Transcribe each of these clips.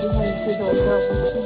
pénalité de retard.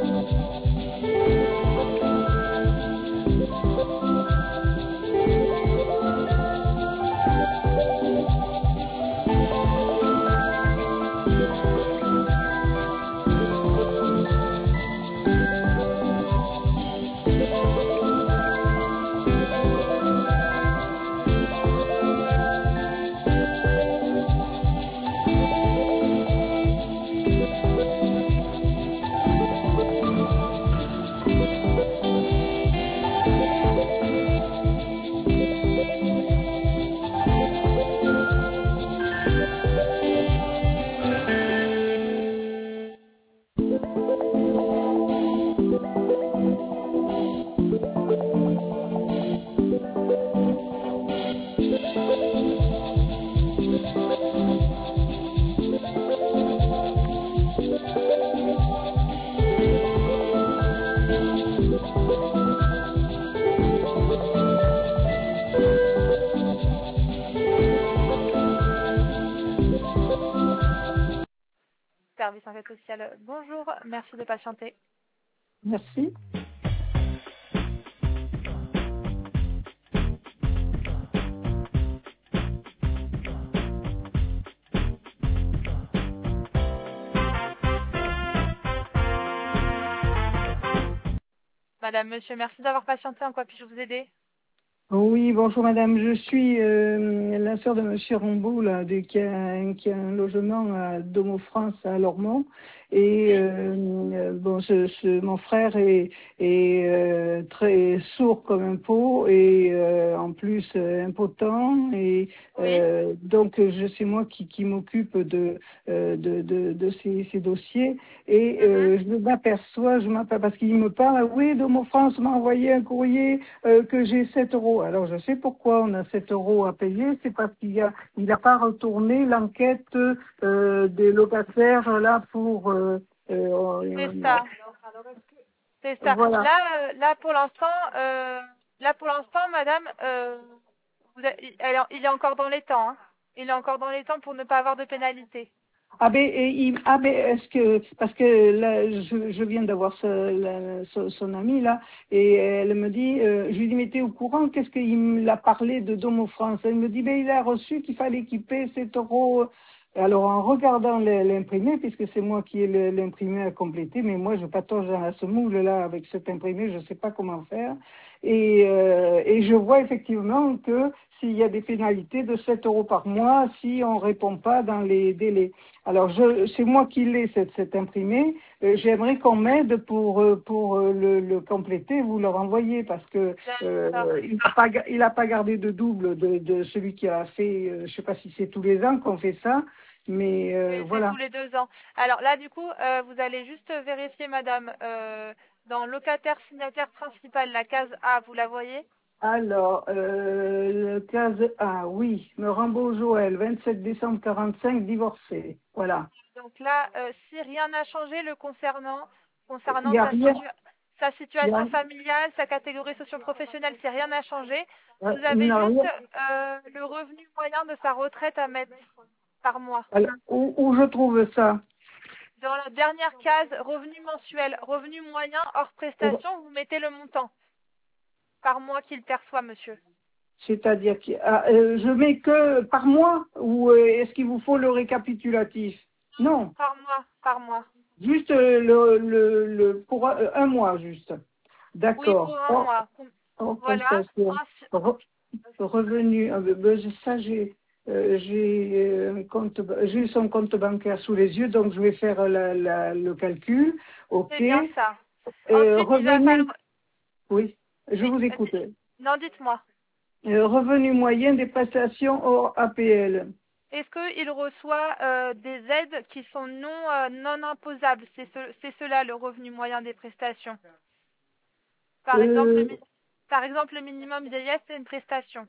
Service enquête sociale, bonjour, merci de patienter. Merci. Madame, monsieur, merci d'avoir patienté. En quoi puis-je vous aider? Oui, bonjour madame, je suis la sœur de monsieur Rambaud, là, qui a un logement à Domo France à Lormont. Et bon, mon frère est très sourd comme un pot et en plus impotent. Et donc c'est moi qui m'occupe de ces dossiers. Et je m'aperçois, parce qu'il me parle, oui, Domo France m'a envoyé un courrier que j'ai 7 euros. Alors je sais pourquoi on a 7 euros à payer, c'est parce qu'il a pas retourné l'enquête des locataires là pour c'est ça. C'est ça. voilà. Là pour l'instant, madame, il est encore dans les temps. Hein. Il est encore dans les temps pour ne pas avoir de pénalité. Est-ce que, parce que là, je viens d'avoir son amie là, et elle me dit, je lui dis, mais t'es au courant, qu'est-ce qu'il m'a parlé de Domo France? Elle me dit, il a reçu qu'il fallait qu'il paie 7 euros. Alors en regardant l'imprimé, puisque c'est moi qui ai l'imprimé à compléter, mais moi je patauge dans la semoule là avec cet imprimé, je ne sais pas comment faire. Et je vois effectivement que s'il y a des pénalités de 7 euros par mois si on ne répond pas dans les délais. Alors c'est moi qui l'ai cet imprimé. J'aimerais qu'on m'aide pour le compléter, vous le renvoyer parce que il n'a pas gardé de double de celui qui a fait. Je ne sais pas si c'est tous les ans qu'on fait ça, mais Oui, voilà. tous les 2 ans. Alors là, du coup, vous allez juste vérifier, madame, dans locataire signataire principal, la case A, vous la voyez? Alors, le case A, oui, me Rambaud Joël, 27 décembre 45, divorcé. Voilà. Donc là, si rien n'a changé le concernant Il y a rien. sa situation familiale, sa catégorie socio-professionnelle, si rien n'a changé, vous Il avez n'a juste rien. le revenu moyen de sa retraite à mettre par mois. Alors, où je trouve ça? Dans la dernière case, revenu mensuel, revenu moyen hors prestation, vous mettez le montant par mois qu'il perçoit, monsieur. C'est-à-dire que je mets que par mois ou est-ce qu'il vous faut le récapitulatif? Non. Par mois. Juste pour un mois juste. Oui, D'accord. pour un mois. Voilà. Revenu. Ça j'ai son compte bancaire sous les yeux, donc je vais faire le calcul. Ok. C'est bien ça. Ensuite, il va Revenu. falloir... Oui, je vous écoute. Non, dites-moi. Revenu moyen des prestations hors APL. Est-ce qu'il reçoit des aides qui sont non imposables? C'est cela le revenu moyen des prestations. Par exemple, le minimum vieillesse, c'est une prestation.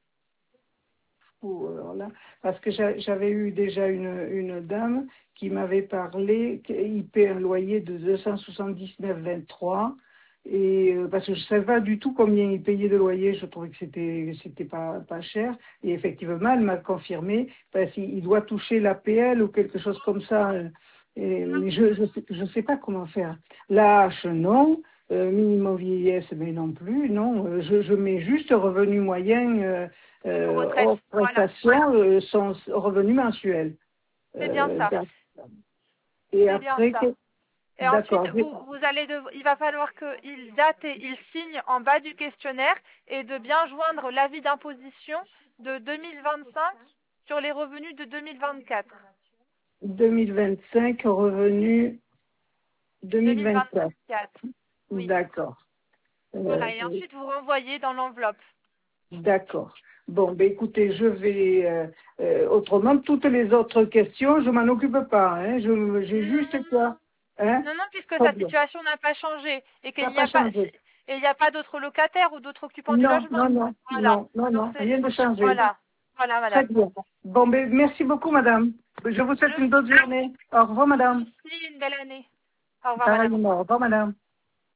Alors là, parce que j'avais eu déjà une dame qui m'avait parlé qu'il paie un loyer de 279,23 et parce que je ne savais pas du tout combien il payait de loyer, je trouvais que c'était pas cher et effectivement elle m'a confirmé parce qu'il doit toucher l'APL ou quelque chose comme ça. Mais je sais pas comment faire. L'AH, non. Minimum vieillesse, mais non plus. Non, je mets juste revenu moyen Retraite. hors Voilà. prestation, sans revenu mensuel. C'est bien ça. Et C'est bien après, ça. Et ensuite, d'accord. il va falloir qu'il date et il signe en bas du questionnaire et de bien joindre l'avis d'imposition de 2025 sur les revenus de 2024. 2025, revenu 2024. 2024. Oui. D'accord. Voilà. Et ensuite, vous renvoyez dans l'enveloppe. D'accord. Bon, ben écoutez, je vais autrement toutes les autres questions, je m'en occupe pas. Hein, j'ai juste quoi. Hein? Non, puisque Très sa bien. situation n'a pas changé et Ça qu'il n'a n'y pas a pas changé. et il n'y a pas d'autres locataires ou d'autres occupants du Non, logement. non, non, Voilà. Donc c'est rien de changé. voilà. Voilà, Très madame. bien. Bon, ben merci beaucoup, madame. Je vous souhaite Je une bonne journée. Au revoir, vous madame. aussi une belle année. Au revoir, madame. Pareillement. Au revoir, madame.